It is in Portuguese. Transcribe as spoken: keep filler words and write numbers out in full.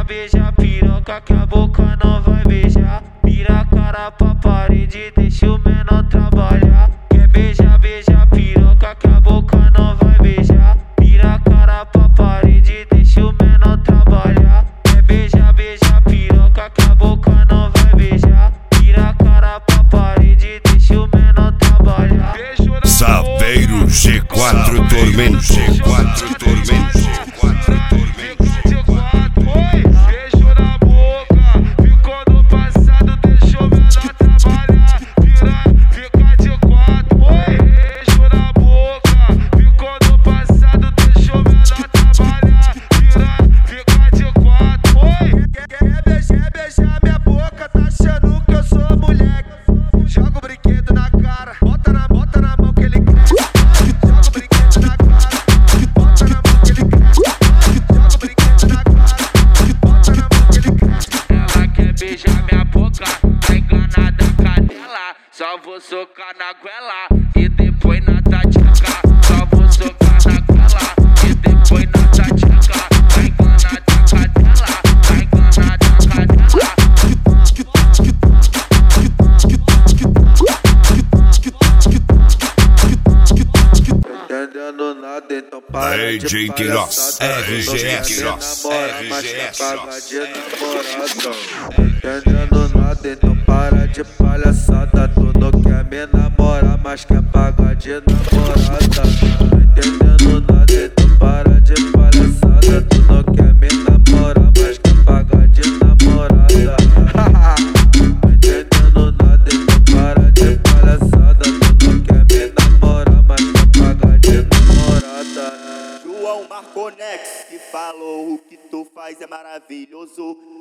beija, beija piroca que a boca não vai beijar. Vira a cara pra parede, deixa o menor trabalhar. Quer beijar, beija piroca que a boca não vai beijar. Vira a cara pra parede, deixa o menor trabalhar. Quer beijar, beija piroca que a boca não vai beijar. Vira a cara pra parede, deixa o menor trabalhar. Saveiro G quatro Tormento, G quatro Tormento, G quatro Tormento. Beijo na boca, ficou no passado, deixou menor trabalhar. Vira, fica de quatro. Beijo na boca, ficou no passado, deixou menor trabalhar. Vira, fica de quatro. Quer beijar, beijar minha boca, tá achando que eu sou moleque. Joga o brinquedo na cara, bota na, bota na mão que ele quer. Joga o brinquedo na cara, bota na mão que ele quer. Joga o brinquedo na cara, bota na mão que ele quer. Ela quer beijar minha boca, tá enganada cadela. Só vou socar na goela e depois na tatica. Só vou socar na goela e depois na tatica. Tá enganada cadela, tá enganada cadela. Entendendo nada, então para Hey, de J. Queiroz, palhaçada. R G S, Namora, mas R G S. quer pagar de namorada. Entendendo nada, então para de palhaçada. Tu não quer me namorar, mas quer pagar de namorada. Entendendo nada, então para de palhaçada. Tu não quer me namorar, mas quer pagar de namorada. Entendendo nada, então para de palhaçada. Tu não quer me namorar, mas quer pagar de namorada. João Marconex que falou: o que tu faz é maravilhoso.